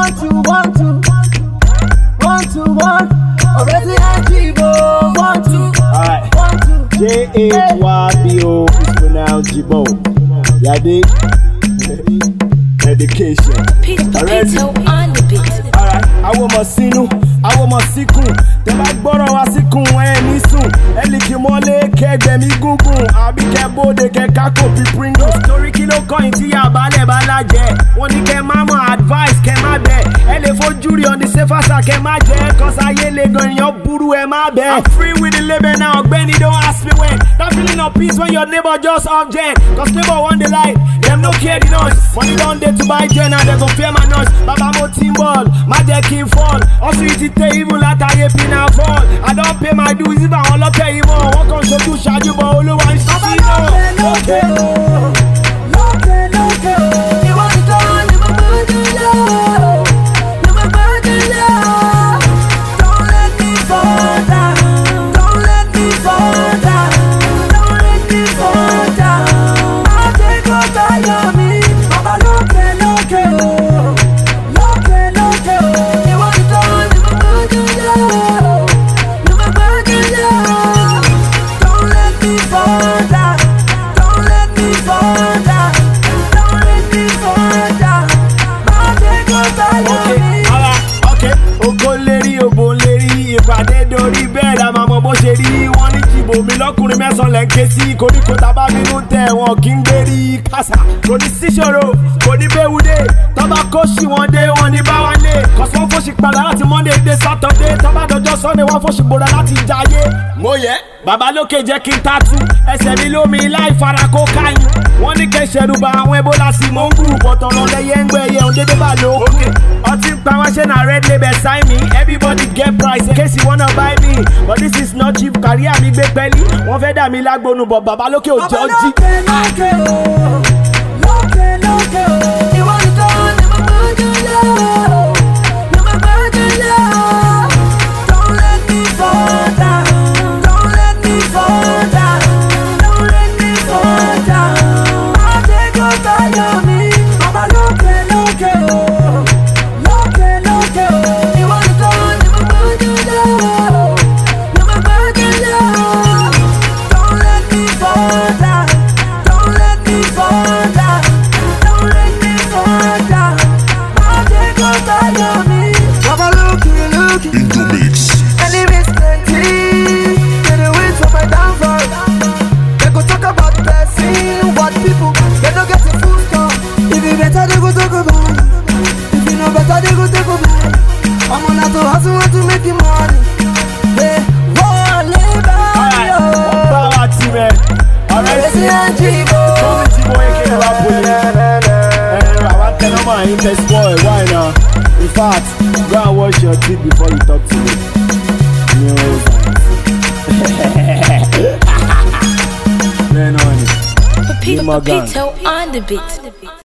Already Jibo, 1, 2. Alright. JHYBO is pronounced Jibo. Yadi. Education. Already. Alright. I want my sinu. I want my sikun. They like borrow a sikun when he soon. Eliki mole kegbe mi gungun. Abi kebo de ke kako pi pringo. Story kilo coin ti ya bale balaje. Wọ́n ní kẹ́ máa mọ advice kẹ́ má bẹ̀. Ẹ lè fojú rí on the safer side kẹ́ má jẹ́. Cause ayé le gan yan burú ẹ má bẹ̀. I'm free with the label now, Benny don't ask me when. That feeling of peace when your neighbor just object. Cause neighbor want the light, them no care the noise. Money don't dey to buy gen and they gon' fear my noise. Baba mo team ball, my deck keep fall. Also it even like I pin and fall. I don't pay my dues if I want to pay more. What can show you shaju but all one see no. Okay. You want to go, you my burden love. You my burden love. Don't let me fall down. Don't let me fall down. Don't let me fall down. I'll take what I love me. Baba look. You want to go, you my burden love. You my burden love. Don't let me fall down. Don't let me fall down. Don't let me fall down. I'll take what I love me. Okay. Oko leri, obo leri. Ìpàdé dorí bẹ́ẹ̀ la máa mọ bó ṣe rí. Wọ́n ní jìbò mi lọ́kùnrin mẹ́sàn-án lẹ́ ń ké sí. Koríko tábà bínú tẹ̀ wọ́n kí ń gbérí kásá. Kò ní síṣòro, kò ní béwúdé. Tọ́ba kó ṣì wọ́n dé, wọ́n ní bá wá lé. Kọ̀sí wọ́n fòṣì padà láti Monday dé Saturday. Tọ́ba dọjọ́ Sunday wọ́n fòṣì gbòòrò láti jayé. Mo yẹ. Bàbá lókè jẹ́ kí n tatu. Ẹsẹ̀ mi lómi láì fara kó káyún. Wọ́n ní kẹ́ ṣẹ̀rùbà àwọn Ebola sí mò ń gùn. Bọ̀tọ̀nà lẹ́yẹ ń gbẹ yẹ òǹdédé bá lò ó. Ọtí pa wá ṣe na red label sign me. Everybody get price in case you wanna buy me. But this is not cheap. Career mi gbé pẹ́lí. Wọ́n fẹ́ dà mí lágbónú bọ̀ bàbá lókè ò jẹ́ ọjí. Lókè. You want to go, you my burden love. You my burden love. Don't let me fall down. Don't let me fall down. Don't let me fall down. I'll take what I love me. Baba loke. You want to go, you my burden love. You my burden love. Don't let me fall down. Don't let me fall down. Don't let me fall down. I'll take what I love me. Baba look. Into mix. Enemies plenty, they dey wait for my downfall. They go talk about blessing, what people they don't get a full stop. If you better, they go talk about. If you know better, they go talk about. I'm on to hustle, want to make you money. Hey, one labor. Alright, one power team, man. Alright, Jibo. Jibo, you can't rap with me. I want to know my interest, boy. Why now? In fact, go and wash your teeth before you talk to me. Man on it. Pepito on the beat.